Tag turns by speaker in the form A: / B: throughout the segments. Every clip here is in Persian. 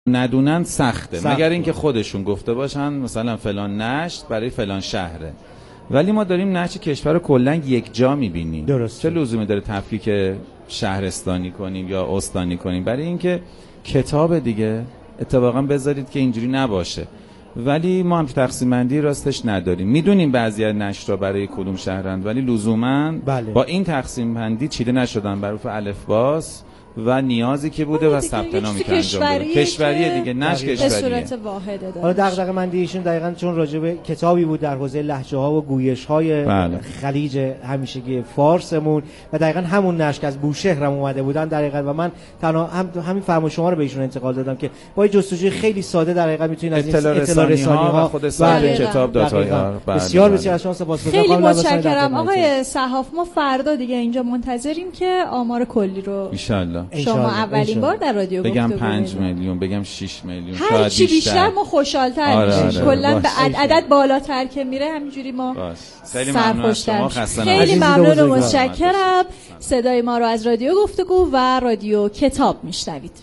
A: ندونن سخته مگر اینکه خودشون گفته باشن مثلا فلان نشت برای فلان شهره، ولی ما داریم نشت کشور رو کلا یک جا می‌بینیم. چه لزومی داره تفکیک شهرستانی کنیم یا استانی کنیم؟ برای اینکه کتاب دیگه اتفاقا بذارید که اینجوری نباشه. ولی ما هم تقسیم بندی راستش نداریم. میدونیم بعضی از نشرا برای کدوم شهرند، ولی لزوما با این تقسیم بندی چیده نشدن بر حروف الفباس و نیازی که بوده و ثبت نامی که انجام داده. کشوریه دیگه، نش کشوریه. به
B: صورت واحده داشت.
C: حالا دغدغه مندی ایشون دقیقاً چون راجع به کتابی بود در حوزه لهجه‌ها و گویش‌های خلیج همیشگی فارسمون و دقیقاً همون نش که از بوشهرم اومده بودن در حقیقت، و من تنها همین فرمای شما رو به ایشون انتقال دادم که با جستجوی خیلی ساده در حقیقت میتونید از این اطلاع رسانی‌ها و
A: خود سایت کتاب داتاها.
C: بسیار بسیار از شما سپاسگزارم.
B: خیلی متشکرم آقای صحاف. ما فردا دیگه اینجا منتظریم که آمار کلی رو ان شاء الله شما اولین بار در رادیو
A: بگم 5 میلیون، بگم 6 میلیون،
B: هر چی بیشتر ما خوشحال‌تر میشیم. کلا به عدد بالاتر که میره همینجوری ما سرخوش‌تر. خیلی ممنون و متشکرم. صدای ما رو از رادیو گفتگو و رادیو کتاب میشنوید.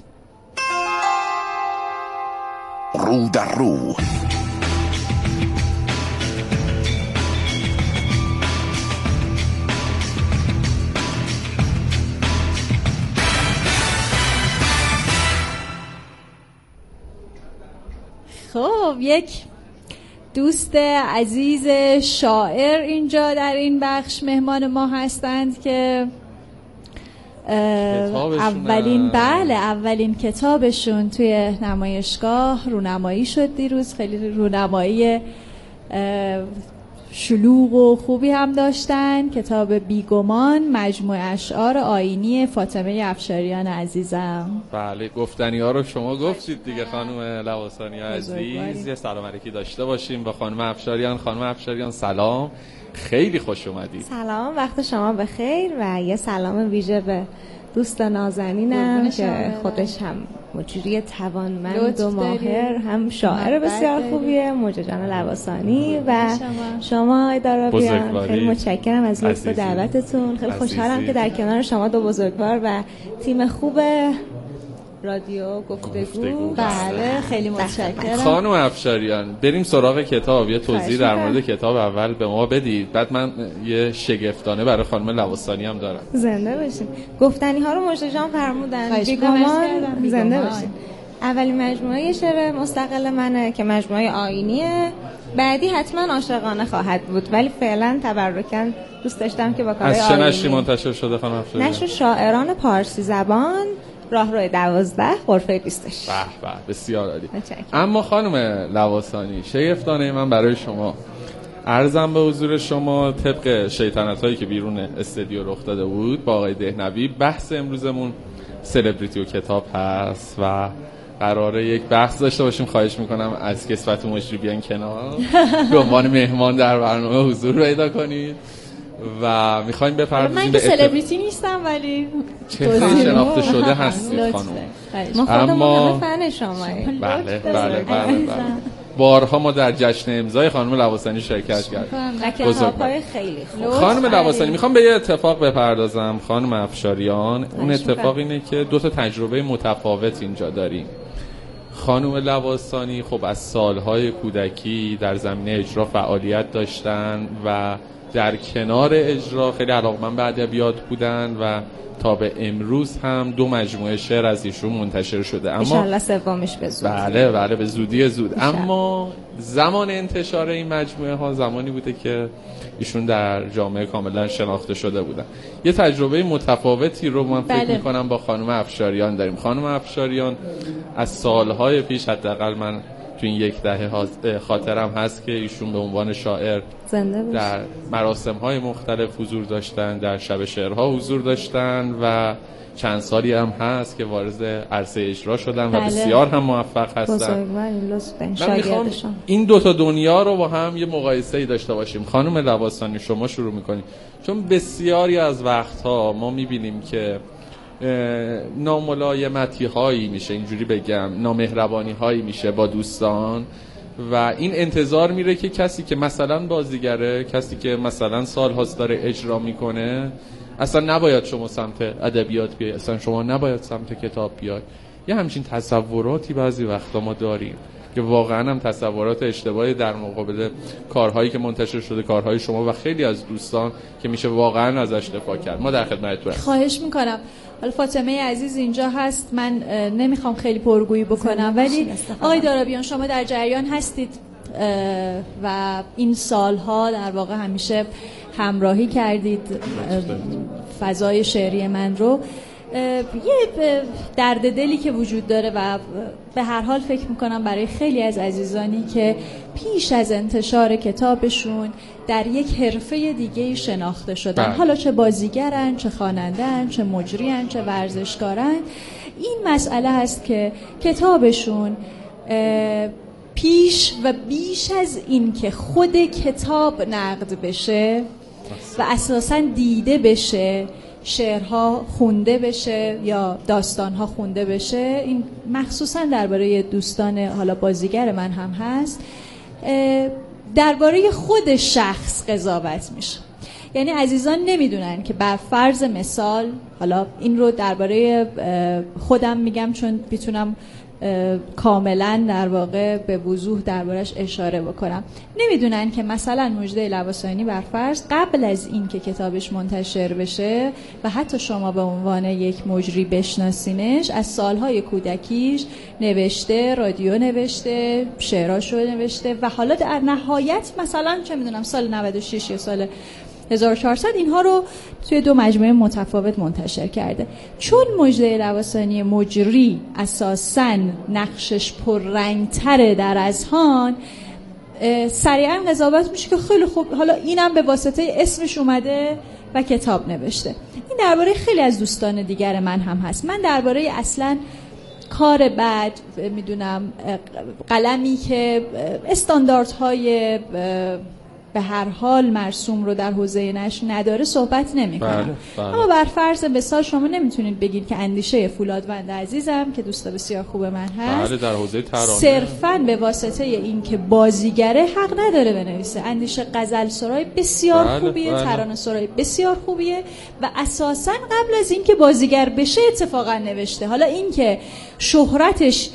D: رو در رو.
B: خب یک دوست عزیز شاعر اینجا در این بخش مهمان ما هستند که اولین کتابشون توی نمایشگاه رونمایی شد دیروز. خیلی رونمایی شلوغ و خوبی هم داشتن. کتاب بیگمان، مجموعه اشعار آیینی فاطمه افشاریان عزیزم.
E: بله، گفتنی ها رو شما گفتید دیگه خانم لواسانی عزیز. یه سلام علیکی داشته باشیم با خانم افشاریان. خانم افشاریان سلام، خیلی خوش اومدید.
F: سلام، وقت شما بخیر و یه سلام ویژه به دوست نازنینم که خودش هم مجری توانمند و ماهر، هم شاعر بسیار خوبیه، موجه جان لواسانی و شما اداره بیان. خیلی متشکرم از لطف و دعوتتون. خیلی خوشحالم که در کنار شما دو بزرگوار و تیم خوب رادیو گفتگو.
B: بله خیلی متشکرم.
E: خانم افشاریان بریم سراغ کتاب. یه توضیح در مورد کتاب اول به ما بدید، بعد من یه شگفتانه برای خانم لواسانی هم دارم.
F: زنده باشین. گفتنی ها رو مجری جان فرمودن. بیگمان زنده باشین. اولین مجموعه شعر مستقل منه که مجموعه آیینیه. بعدی حتما عاشقانه خواهد بود، ولی فعلا تبرکاً دوست داشتم که با کارهای آیینی.
E: از چه نشری منتشر شده خانم افشاریان؟
F: نشر شاعران پارسی زبان، راهرو 12 غرفه 26.
E: به به، بسیار عالی. اما خانم لواسانی، شگفتانه من برای شما عرضم به حضور شما طبق شیطنت‌هایی که بیرون استودیو رخ داده بود با آقای دهنوی، بحث امروزمون سلبریتی و کتاب هست و قراره یک بحث داشته باشیم. خواهش میکنم از کسوت و مجری بیان کنار به عنوان مهمان در برنامه حضور پیدا کنید و میخوایم بپردازیم.
B: من که سلبریتی نیستم ولی
E: چه شناخته شده هستید خانم.
F: ما خودمون فن شماییم.
E: بله. بارها ما در جشن امضای خانم لواسانی شرکت کردیم.
F: کتاب‌های خیلی خوب.
E: خانم لواسانی، میخوام به یه اتفاق بپردازم خانم افشاریان. اون اتفاق اینه که دو تا تجربه متفاوت اینجا داریم. خانم لواسانی خب از سالهای کودکی در زمینه اجرا فعالیت داشتن و در کنار اجرا خیلی علاقه‌مند به ادبیات بودن و تا به امروز هم 2 مجموعه شعر از ایشون منتشر شده. اما
F: انشالله سومیش به زودی.
E: بله به زودی زود. اما زمان انتشار این مجموعه ها زمانی بوده که ایشون در جامعه کاملا شناخته شده بودن. یه تجربه متفاوتی رو من فکر می‌کنم با خانم افشاریان داریم. خانم افشاریان از سالهای پیش، حداقل من تو این 1 دهه خاطرم هست که ایشون به عنوان شاعر در مراسم‌های مختلف حضور داشتن، در شب شعرها حضور داشتن و چند سالی هم هست که وارد عرصه اجرا شدن و بسیار هم موفق هستن. من میخوام این 2 تا دنیا رو با هم یه مقایسه‌ای داشته باشیم. خانم لواسانی شما شروع می‌کنید، چون بسیاری از وقتها ما می‌بینیم که ناملایمتی هایی میشه، اینجوری بگم نامهربانی هایی میشه با دوستان و این انتظار میره که کسی که مثلا بازیگره، کسی که مثلا سال هاست داره اجرا میکنه، اصلا نباید شما سمت ادبیات بیاید، اصلا شما نباید سمت کتاب بیاید. یه همچین تصوراتی بعضی وقتا ما داریم که واقعا هم تصورات اشتباهی در مقابل کارهایی که منتشر شده، کارهای شما و خیلی از دوستان که میشه واقعا ازش دفاع کرد. ما در خدمتتون هستیم.
B: خواهش میکنم. حالا فاطمه عزیز اینجا هست، من نمیخوام خیلی پرگویی بکنم، ولی آقای دارابیان شما در جریان هستید و این سالها در واقع همیشه همراهی کردید فضای شعری من رو. یه درد دلی که وجود داره و به هر حال فکر میکنم برای خیلی از عزیزانی که پیش از انتشار کتابشون در یک حرفه دیگه شناخته شدن، حالا چه بازیگرن، چه خواننده‌ان، چه مجریان، چه ورزشکارن، این مسئله هست که کتابشون پیش و بیش از این که خود کتاب نقد بشه و اساساً دیده بشه، شعرها خونده بشه یا داستانها خونده بشه، این مخصوصاً درباره دوستان حالا بازیگر من هم هست، درباره خود شخص قضاوت میشه. یعنی عزیزان نمیدونن که بر فرض مثال، حالا این رو درباره خودم میگم چون میتونم کاملا در واقع به وضوح دربارش اشاره بکنم، نمیدونن که مثلا مژده لواسانی بر فرض قبل از این که کتابش منتشر بشه و حتی شما به عنوان یک مجری بشناسینش، از سالهای کودکیش نوشته، رادیو نوشته، شعراشو نوشته و حالا در نهایت مثلا چه میدونم سال 96 یا سال 1400 اینها رو توی 2 مجموعه متفاوت منتشر کرده. چون مژده لواسانی مجری اساساً نقشش پررنگ‌تره در اذهان، سریعا قضاوت میشه که خیلی خوب، حالا اینم به واسطه اسمش اومده و کتاب نوشته. این درباره خیلی از دوستان دیگر من هم هست. من درباره اصلاً کار بد، میدونم قلمی که استانداردهای به هر حال مرسوم رو در حوزه نشر نداره صحبت نمی‌کنم. اما بر فرض مثال شما نمیتونید بگید که اندیشه فولادوند عزیزم که دوست بسیار خوب من هست،
E: در حوزه ترانه
B: صرفاً به واسطه این که بازیگره حق نداره بنویسه. اندیشه غزل سرای بسیار خوبیه، ترانه سرای بسیار خوبیه و اساساً قبل از این که بازیگر بشه اتفاقا نوشته. حالا این که شهرتش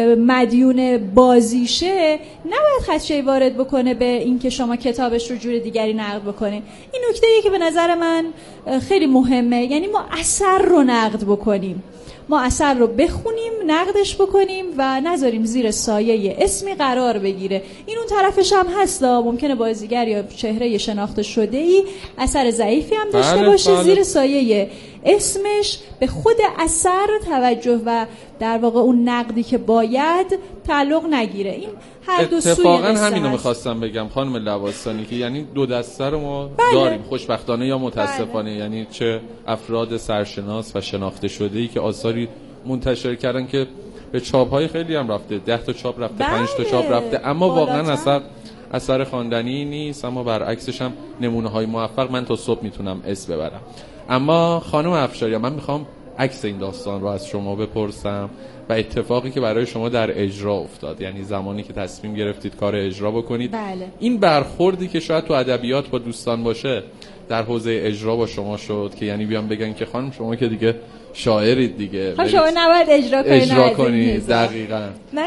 B: مدیون بازیشه نباید خدشه‌ای وارد بکنه به اینکه شما کتابش رو جور دیگری نقد بکنید. این نکته‌ایه که به نظر من خیلی مهمه. یعنی ما اثر رو نقد بکنیم، ما اثر رو بخونیم، نقدش بکنیم و نذاریم زیر سایه اسمی قرار بگیره. این اون طرفش هم هست، ممکنه بازیگر یا چهره شناخته شده ای اثر ضعیفی هم داشته باشه، زیر سایه اسمش به خود اثر توجه و در واقع اون نقدی که باید تعلق نگیره. این هر دو سوی
E: اتفاقا همینو میخواستم بگم خانم لواسانی که یعنی 2 دسته رو ما داریم، خوشبختانه یا متاسفانه. یعنی چه افراد سرشناس و شناخته شده ای که آثاری منتشر کردن که به چاپ‌های خیلی هم رفته، 10 تا چاپ رفته، 5 تا چاپ رفته، اما واقعا اثر خواندنی نیست. اما برعکسش هم نمونه‌های موفق من تا صبح میتونم اسم ببرم. اما خانم افشاری، من میخوام عکس این داستان رو از شما بپرسم و اتفاقی که برای شما در اجرا افتاد، یعنی زمانی که تصمیم گرفتید کار اجرا بکنید.
B: بله.
E: این برخوردی که شاید تو ادبیات با دوستان باشه در حوزه اجرا با شما شد که یعنی بیان بگن که خانم شما که دیگه شاعرید دیگه،
B: خب شما نباید اجرا کنید.
E: دقیقاً.
F: من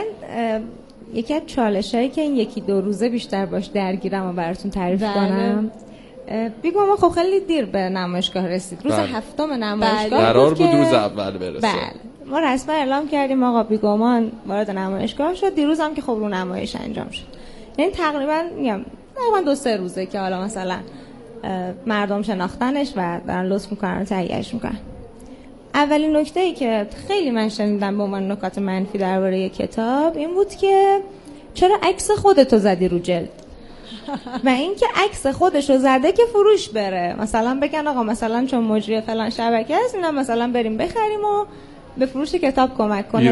F: یکی از چالشایی که این 1-2 روزه بیشتر باش درگیرم و براتون تعریف کنم. بیگم ما خب خیلی دیر به نمایشگاه رسید. روز 7 نمایشگاه
E: قرار بود روز اول برسه.
F: بله. ما رسما اعلام کردیم آقا بیگمان وارد نمایشگاه شد. دیروز هم که خب رو نمایش انجام شد. یعنی تقریبا 2-3 روزه که حالا مثلا مردم شناختنش و دارن لطف میکنن و تهیه‌اش میکنن. اولین نکته‌ای که خیلی من شنیدم به عنوان نکات منفی درباره کتاب این بود که چرا عکس خودتو زدی رو جلد؟ و این که عکس خودشو زده که فروش بره، مثلا بگن آقا مثلا چون مجری فلان شبکه است اینا مثلا بریم بخریم و به فروش کتاب کمک کنه،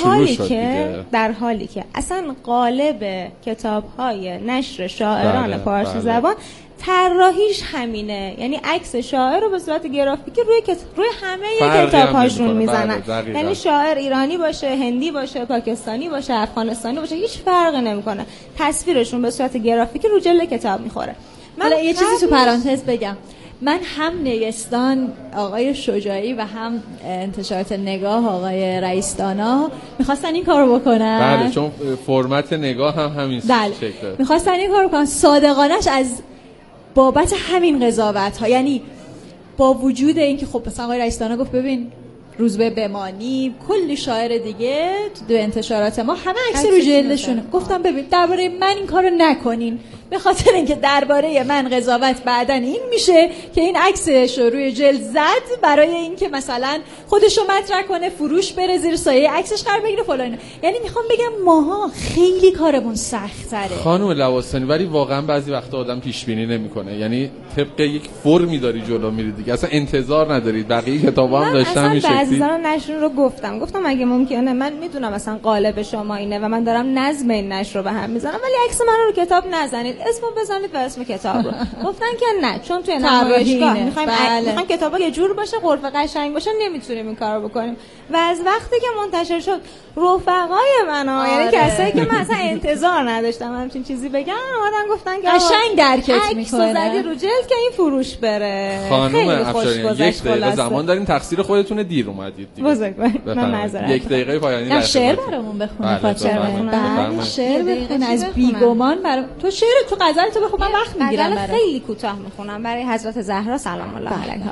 F: در حالی که اصلا قالب کتاب‌های نشر شاعران پارسی زبان طراحیش همینه. یعنی عکس شاعر رو به صورت گرافیکی روی همه کتاب‌هاشون میزنن. یعنی شاعر ایرانی باشه، هندی باشه، پاکستانی باشه، افغانستانی باشه، هیچ فرقی نمیکنه، تصویرشون به صورت گرافیکی رو جلد کتاب میخوره.
B: حالا یه چیزی تو پرانتز بگم، من هم نگستان آقای شجاعی و هم انتشارات نگاه آقای رئیس‌دانا میخواستن این کارو بکنن.
E: بله، چون فرمت نگاه هم همین شکله.
B: میخواستن این کارو بکنن صادقانش از بابت همین قضاوت ها، یعنی با وجود اینکه خب مثلا آقای رئیس‌دانا گفت ببین روزبه بمانی کلی شاعر دیگه تو انتشارات ما همه عکس رو جلدشونه، گفتم ببین درباره من این کارو نکنین، به خاطر اینکه درباره من قضاوت بعدن این میشه که این عکسش رو روی جلد زد برای اینکه مثلا خودشو مطرح کنه، فروش بره زیر سایه عکسش قرار بگیره فلان. یعنی میخوام بگم ماها خیلی کارمون سخت تره
E: خانم لواسانی، ولی واقعا بعضی وقتا آدم پیش بینی نمیکنه، یعنی طبق یک فرمی داری جلو میری دیگه، اصلا انتظار ندارید. بقیه کتابا هم داشتم این شکلی.
F: بعضی‌ها نشر رو گفتم اگه ممکنه من میدونم مثلا قالب شما اینه و من دارم نظم این نشر رو به هم میزنم، ولی عکس من رو کتاب نزنید، اسمو بزنید و اسم کتاب رو. گفتن که نه، چون توی نمایشگاه میخوایم کتابا یه جور باشه، غرفه قشنگ باشه، نمیتونیم این کارو بکنیم. و از وقتی که منتشر شد رفقای من یعنی کسایی که من اصلا انتظار نداشتم همچین چیزی بگن اومدن گفتن که
B: قشنگ درکت میکنه
F: زدی رو جلد که این فروش بره.
E: خانم افشاری یک دقیقه زمان دارین، تقصیر خودتون دیر اومدید دیگه.
F: بزرگوار من معذرت.
E: یک دقیقه پایانی در
B: شعر برامون بخونه فاطمه. شعر بخون از بیگمان برام. تو شعر تو غزل تو بخون، من وقت میگیرم برات.
F: خیلی کوتاه میخونم برای حضرت زهرا سلام الله علیها.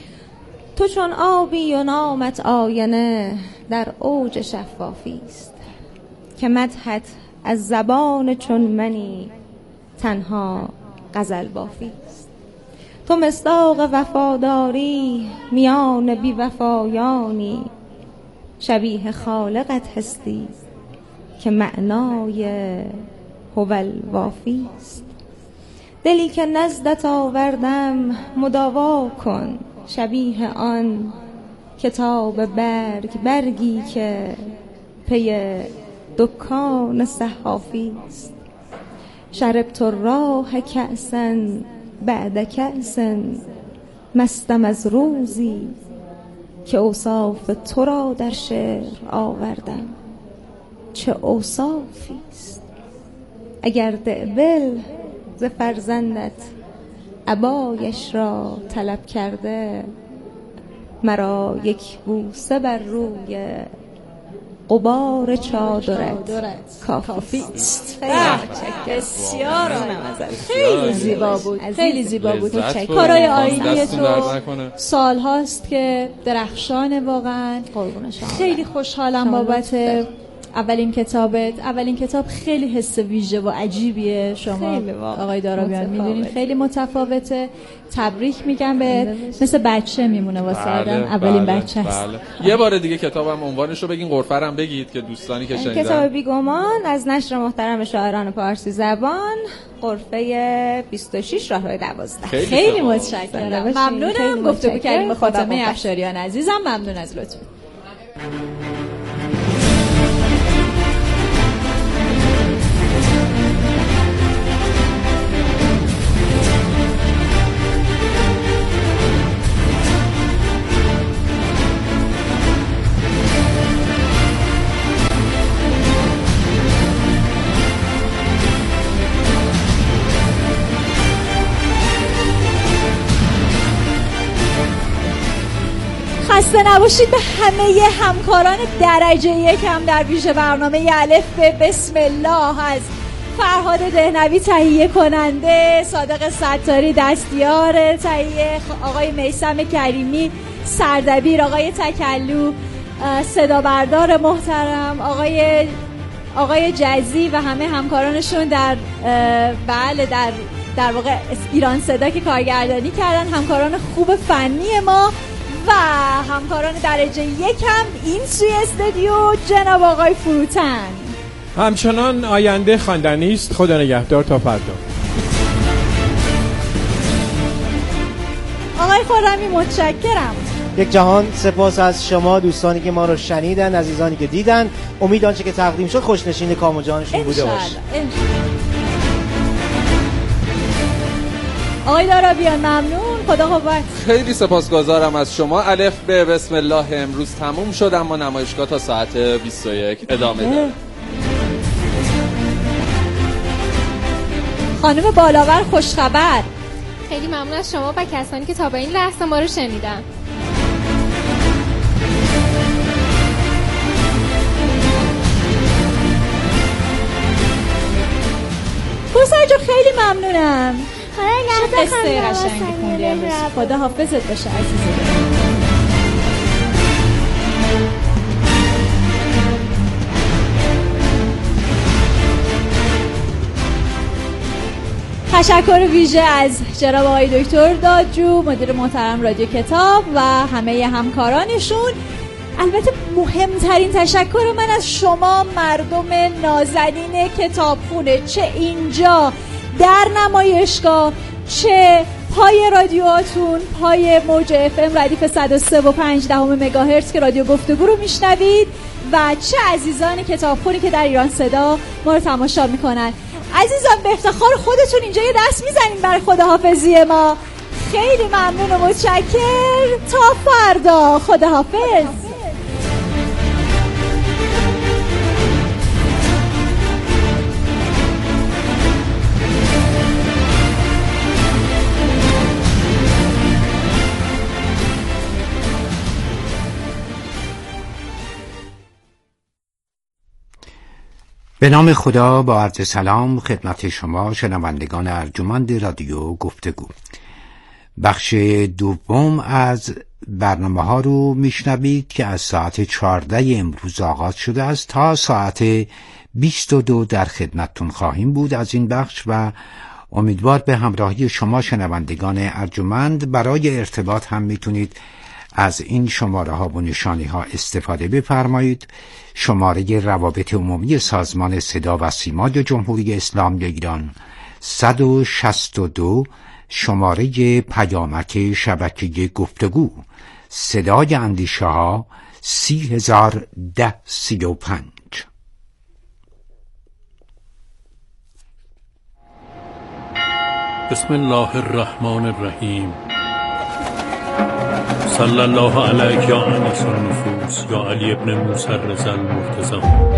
F: تو چون آبی و نامت آینه در اوج شفافی است، که مدحت از زبان چون منی تنها غزل بافی است. تو مصداق وفاداری میان بی وفایانی، شبیه خالقت هستی که معنای هوال وافی است. دلی که نزدت آوردم مداوا کن، شبیه آن کتاب برگی که پی دکان صحافی است. شربت راه کأسا بعد کأس، مستم از روزی که اوصاف تو را در شعر آوردم. چه اوصافی است! اگر دعبل ز فرزندت عبایش را طلب کرده، مرا یک بوسه بر روی غبار چادرت کافی است.
B: بسیار خیلی زیبا بود، خیلی زیبا بود. کارای آینی تو سال هاست که درخشانه واقعا. خیلی خوشحالم بابت اولین کتاب خیلی حس ویژه و عجیبیه. شما آقای دارابیان میدونین خیلی متفاوته. تبریک میگم به مثل بچه میمونه واسه آدم. اولین بچه است.
E: یه بار دیگه کتابم عنوانش رو بگین، غرفه رو هم بگید که دوستانی که شنیدن.
F: کتاب بیگمان از نشر محترم شاعران پارسی زبان، غرفه 26 راهروی 12.
B: خیلی متشکرم. ممنونم. گفتگو کردیم با فاطمه افشاریان عزیزم. ممنون از لطف. خسته نباشید به همه همکاران درجه یکم در ویژه برنامه الف به بسم الله، از فرهاد دهنوی تهیه کننده، صادق ستاری دستیار تهیه، آقای میثم کریمی سردبیر، آقای تکلو صدا بردار محترم، آقای جزی و همه همکارانشون در در واقع ایران صدا که کارگردانی کردن، همکاران خوب فنی ما و همکاران درجه یکم این سوی استودیو جناب آقای فروتن.
G: همچنان آینده خواندنی است. خدا نگهدار تا فردا.
B: آقای خرمی متشکرم.
C: یک جهان سپاس از شما دوستانی که ما رو شنیدن، عزیزانی که دیدن. امید آنچه که تقدیم شد خوشنشین کام و جانشون بوده باشه.
B: آقای دارابیان ممنون. خدا قوت.
E: خیلی سپاسگزارم از شما. الف به بسم الله امروز تموم شد، اما نمایشگاه تا ساعت 21 ادامه داره.
B: خانم بالاور خوشخبر،
H: خیلی ممنون از شما و کسانی که تا به این لحظه ما رو شنیدن.
B: کوثر جو خیلی ممنونم.
F: چه
B: قصه قشنگی خوندی امروز. خدا حافظت باشه عزیزم. تشکر ویژه از جناب آقای دکتر دادجو، مدیر محترم رادیو کتاب و همه همکارانشون. البته مهمترین تشکر من از شما مردم نازنین کتابخونه، چه اینجا در نمایشگاه چه پای رادیوهاتون، پای موج FM ردیف 103.5 مگاهرتز که رادیو گفتگو رو میشنوید و چه عزیزان کتابخونی که در ایران صدا ما رو تماشا میکنن. عزیزان به افتخار خودتون اینجا یه دست میزنین برای خداحافظی ما. خیلی ممنون و متشکر. تا فردا. خداحافظ.
I: به نام خدا، با عرض سلام خدمت شما شنوندگان ارجمند رادیو گفتگو. بخش دوم از برنامه ها رو میشنوید که از ساعت 14 امروز آغاز شده است تا ساعت 22 در خدمتتون خواهیم بود از این بخش و امیدوار به همراهی شما شنوندگان ارجمند. برای ارتباط هم میتونید از این شماره ها و نشانی ها استفاده بفرمایید. شماره روابط عمومی سازمان صدا و سیما جمهوری اسلامی ایران 162، شماره پیامک شبکه گفتگو صدای اندیشه ها 301035.
J: بسم الله الرحمن الرحیم. صلی الله علیک یا انیس النفوس یا علی ابن موسی رضا المرتضی.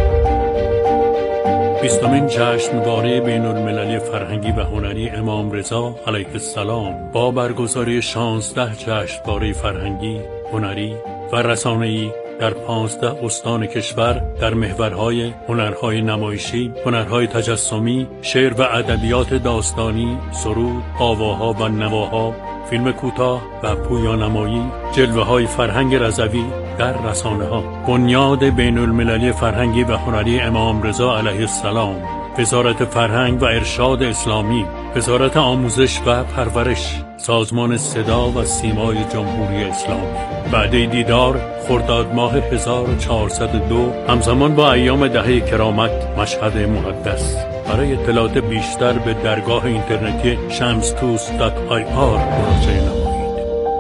J: 20مین جشنواره بین المللی فرهنگی و هنری امام رضا علیه السلام با برگزاری 16 جشنواره فرهنگی، هنری و رسانه‌ای در 15 استان کشور در محورهای هنرهای نمایشی، هنرهای تجسمی، شعر و ادبیات داستانی، سرود، آواها و نواها، فیلم کوتاه و پویانمایی، جلوه‌های فرهنگ رضوی در رسانه‌ها. بنیاد بین المللی فرهنگی و هنری امام رضا علیه السلام، وزارت فرهنگ و ارشاد اسلامی، وزارت آموزش و پرورش، سازمان صدا و سیمای جمهوری اسلامی. وعده دیدار خرداد ماه 1402 همزمان با ایام دهه کرامت مشهد مقدس. برای اطلاعات بیشتر به درگاه اینترنتی shamstoos.ir مراجعه نمایید.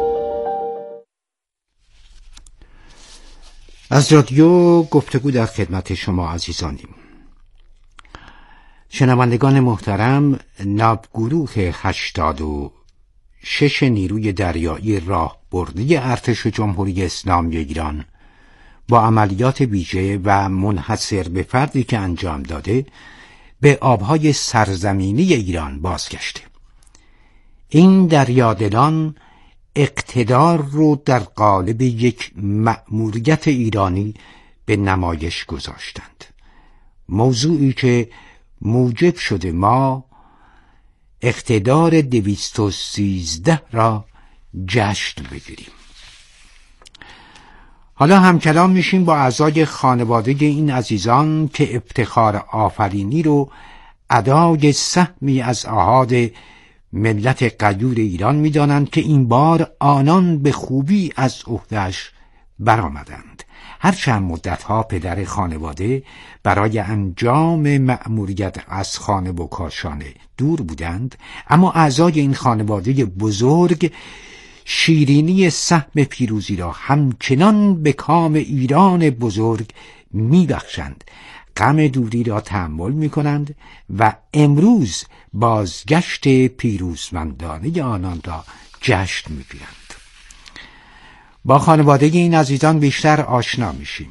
I: از رادیو گفتگو در خدمت شما عزیزانیم. شنوندگان محترم، ناوگروه 86 نیروی دریایی راهبردی ارتش جمهوری اسلامی ایران با عملیات ویژه و منحصر به فردی که انجام داده به آبهای سرزمینی ایران بازگشته. این دریادلان اقتدار رو در قالب یک مأموریت ایرانی به نمایش گذاشتند، موضوعی که موجب شده ما اقتدار 213 را جشن بگیریم. حالا همکلام میشیم با اعضای خانواده این عزیزان که افتخار آفرینی رو ادای سهمی از احاد ملت غیور ایران میدانند که این بار آنان به خوبی از عهده‌اش برآمدند. هرچند مدتها پدر خانواده برای انجام مأموریت از خانه و کاشانه دور بودند، اما اعضای این خانواده بزرگ شیرینی سهم پیروزی را همچنان به کام ایران بزرگ میبخشند، غم دوری را تحمل میکنند و امروز بازگشت پیروزمندانه آنان را جشن میگیرند. با خانواده این عزیزان بیشتر آشنا میشیم.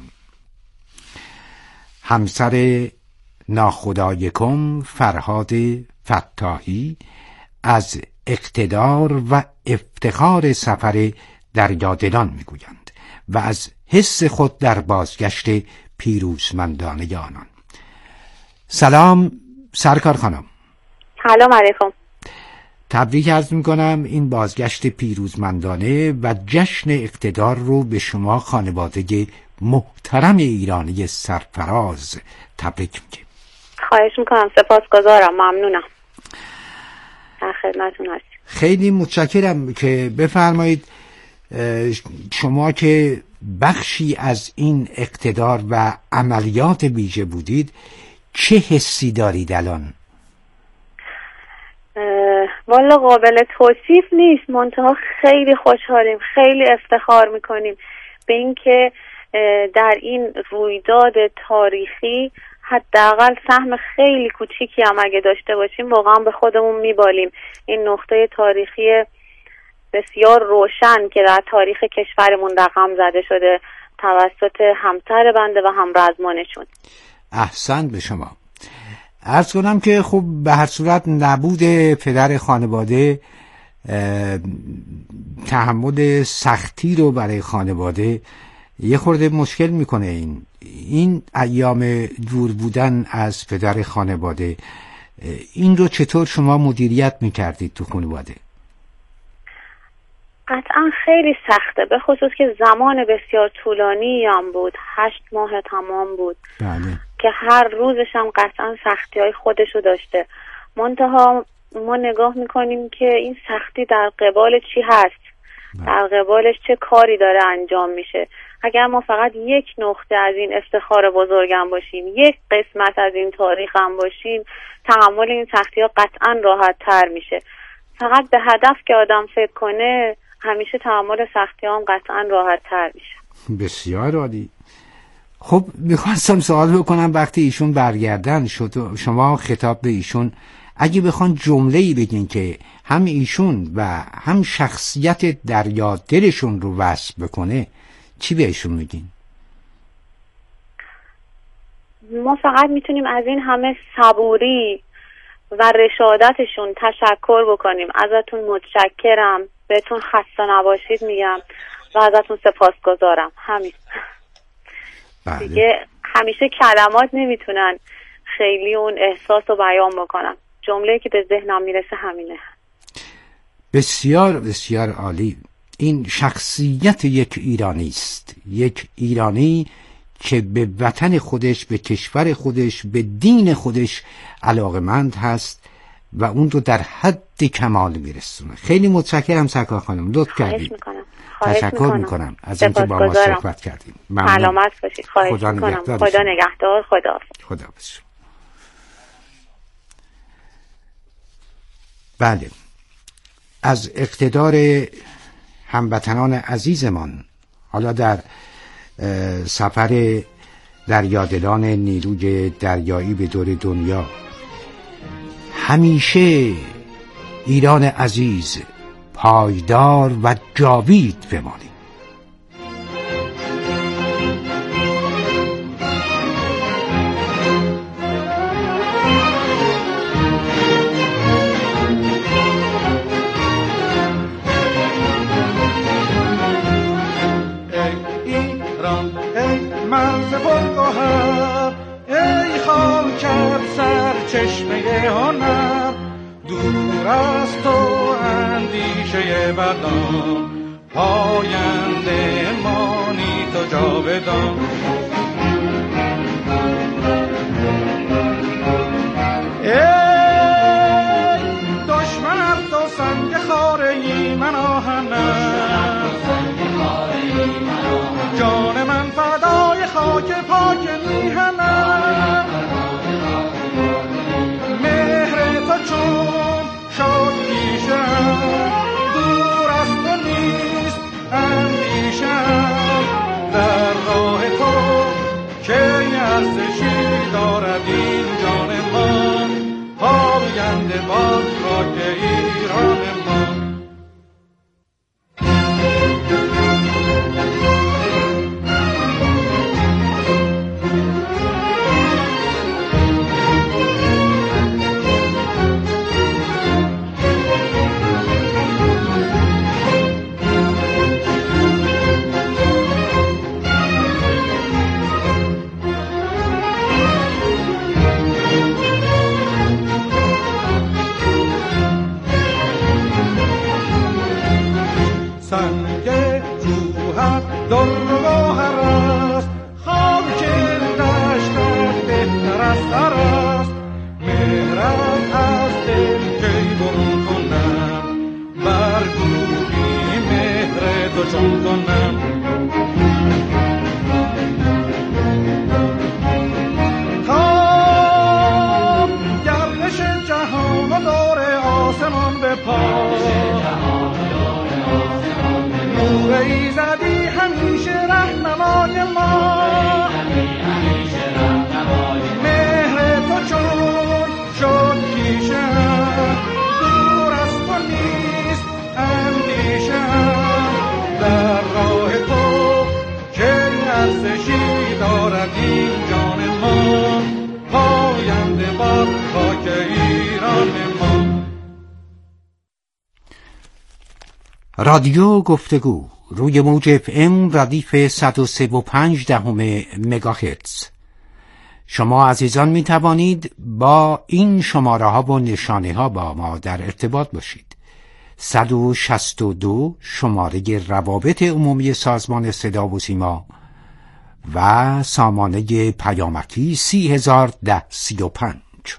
I: همسر ناخدایکم فرهاد فتاحی از اقتدار و افتخار سفر دریادلان میگویند و از حس خود در بازگشت پیروزمندانه آنان. سلام سرکار خانم.
K: سلام علیکم.
I: تبریک عرض میکنم این بازگشت پیروزمندانه و جشن اقتدار رو به شما خانواده محترم ایرانی سرفراز تبریک میگم.
K: خواهش میکنم، سپاسگزارم، ممنونم. در خدمتتون هستم.
I: خیلی متشکرم که بفرمایید شما که بخشی از این اقتدار و عملیات ویژه بودید چه حسی دارید الان؟
K: والا قابل توصیف نیست، منتها خیلی خوشحالیم، خیلی افتخار میکنیم به اینکه در این رویداد تاریخی حداقل سهم خیلی کوچیکی هم اگه داشته باشیم واقعا به خودمون میبالیم. این نقطه تاریخی بسیار روشن که در تاریخ کشورمون رقم زده شده توسط همسر بنده و همرزمانشون.
I: احسن به شما. عرض کنم که خب به هر صورت نبود پدر خانواده تحمل سختی رو برای خانواده یه خورده مشکل میکنه. این ایام دور بودن از پدر خانواده این رو چطور شما مدیریت میکردید تو خانواده؟
K: قطعا خیلی سخته، به خصوص که زمان بسیار طولانی هم بود، 8 ماه تمام بود.
I: بله.
K: که هر روزش هم قطعا سختی های خودشو داشته. منتها ما نگاه میکنیم که این سختی در قبال چی هست، در قبالش چه کاری داره انجام میشه. اگر ما فقط یک نقطه از این افتخار بزرگم باشیم، یک قسمت از این تاریخ هم باشیم، تحمل این سختی ها قطعا راحت تر میشه. فقط به هدف که آدم فکر کنه همیشه تحمل سختی ها هم قطعا راحت تر میشه.
I: بسیار عالی. خب میخواستم سوال بکنم وقتی ایشون برگردن شما خطاب به ایشون اگه بخوان جمله‌ای بگین که هم ایشون و هم شخصیت دریا دلشون رو وصف بکنه چی بهشون میگین؟
K: ما فقط میتونیم از این همه صبوری و رشادتشون تشکر بکنیم. ازتون متشکرم، بهتون خسته نباشید میگم و ازتون سپاسگزارم. همین.
I: بله.
K: دیگه همیشه کلمات نمیتونن خیلی اون احساس رو بیان بکنن. جمله‌ای که به ذهنم میرسه همینه.
I: بسیار بسیار عالی. این شخصیت یک ایرانی است، یک ایرانی که به وطن خودش، به کشور خودش، به دین خودش علاقمند هست و اون رو در حد کمال میرسونه. خیلی متشکرم سرکار خانم، لطف کردید. تشکر میکنم از اینکه با ما صحبت کردیم.
K: سلامت باشید. خواهش میکنم. خدا نگهدار.
I: خدا بسیار. بله، از اقتدار هموطنان عزیزمان حالا در سفر دریادلان نیروی دریایی به دور دنیا همیشه ایران عزیز پایدار و جاوید بمانیم.
L: چشمه هنر دور از تو اندیشه بدان، پاینده مانی تو جاودان. ای دشمن از تو سنگ خاره من آهنم، جان من فدای خاک پاک میهنم. چون شد پیشم دور از تو نیست اندیشم، در راه تو که ارزشی دارد این جان من، پاینده باد خاک ایران من. در و گوهر است، خاک دشتت بهتر از زر است. مهرت از دل کی برون کنم، بر گروهی مهر تو چون کنم. تا گردش جهان و دور آسمان به پا، نور ایزدی همیشه رهنمای ما. مهر تو چون شد پیشم، دور از تو نیست اندیشم. در راه تو که ارزشی دارد این جان ما، پاینده باد خاک ایران ما.
I: رادیو گفتگو روی موج FM ردیف 103.5 مگاهرتز. شما عزیزان می توانید با این شماره ها و نشانه ها با ما در ارتباط باشید. 162 شماره روابط عمومی سازمان صدا و سیما و سامانه پیامکی 301035.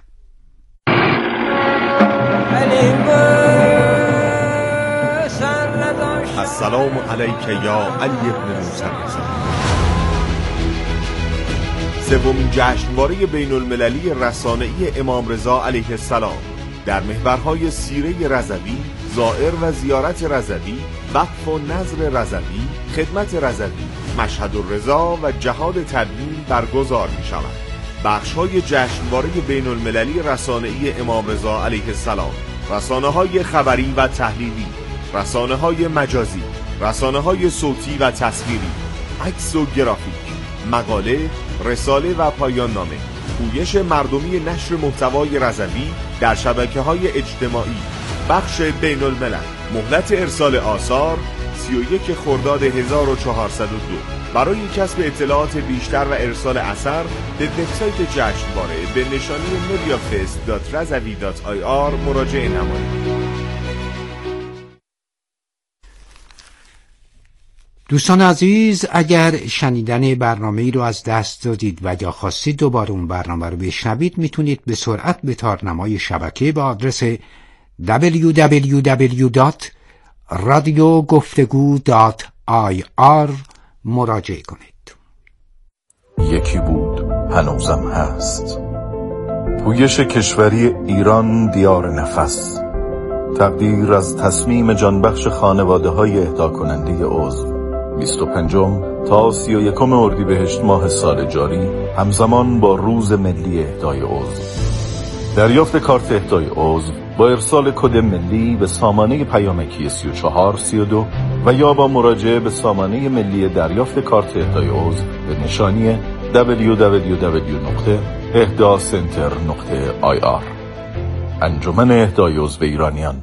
M: السلام علیک یا علی ابن موسی رضا. سومین جشنواره بین المللی رسانه‌ای امام رضا علیه السلام در محورهای سیره رضوی، زائر و زیارت رضوی، وقف و نظر رضوی، خدمت رضوی، مشهد الرضا و جهاد تدوین برگزار می شود. بخش‌های جشنواره بین المللی رسانه‌ای امام رضا علیه السلام: رسانه‌های خبری و تحلیلی، رسانه‌های مجازی، رسانه‌های صوتی و تصویری، عکس و گرافیک، مقاله، رساله و پایان نامه، پویش مردمی نشر محتوای رضوی در شبکه‌های اجتماعی. بخش بین الملل. مهلت ارسال آثار 31 خرداد 1402. برای کسب اطلاعات بیشتر و ارسال اثر به وبسایت جشنواره به نشانی mediafest.razavi.ir مراجعه نمایید.
I: دوستان عزیز، اگر شنیدن برنامه‌ای رو از دست دادید و یا خواستید دوباره اون برنامه رو بشنوید، میتونید به سرعت به تارنمای شبکه با آدرس www.radiogoftegu.ir مراجعه کنید.
N: یکی بود هنوزم هست. پویش کشوری ایران دیار نفس. تقدیر از تصمیم جانبخش خانواده‌های اهدا کننده عضو 25 تا 31 اردیبهشت ماه سال جاری، همزمان با روز ملی اهدای عضو. دریافت کارت اهدای عضو با ارسال کد ملی به سامانه پیامکی 3432 و یا با مراجعه به سامانه ملی دریافت کارت اهدای عضو به نشانی www.ehdacenter.ir. انجمن اهدای عضو ایرانیان.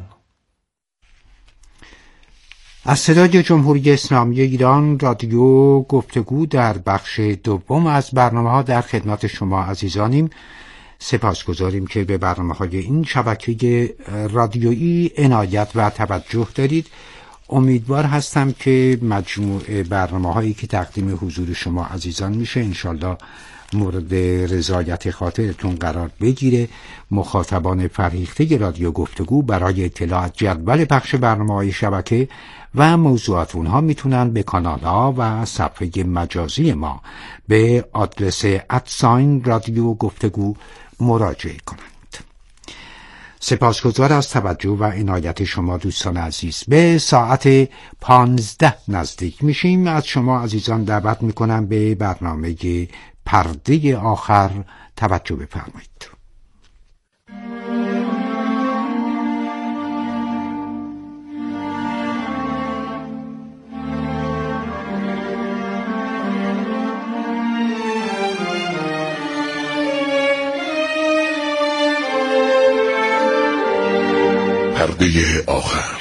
I: از صدای جمهوری اسلامی ایران رادیو گفتگو در بخش دوم از برنامه‌ها در خدمت شما عزیزانیم. سپاسگزاریم که به برنامه‌های این شبکه رادیویی عنایت و توجه دارید. امیدوار هستم که مجموع برنامه‌هایی که تقدیم حضور شما عزیزان میشه انشالله مورد رضایت خاطرتون قرار بگیره. مخاطبان فرهیخته رادیو گفتگو برای اطلاع از جدول پخش برنامه‌های شبکه و موضوعات اونها میتونن به کانال‌ها و صفحه مجازی ما به آدرس @رادیو گفتگو مراجعه کنند. سپاسگزار از توجه و عنایت شما دوستان عزیز. به ساعت 15 نزدیک میشیم. از شما عزیزان دعوت میکنم به برنامه پرده آخر توجه بفرمایید.
D: پرده آخر.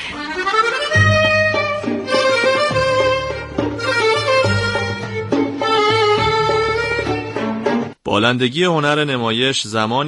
O: بالندگی هنر نمایش زمانی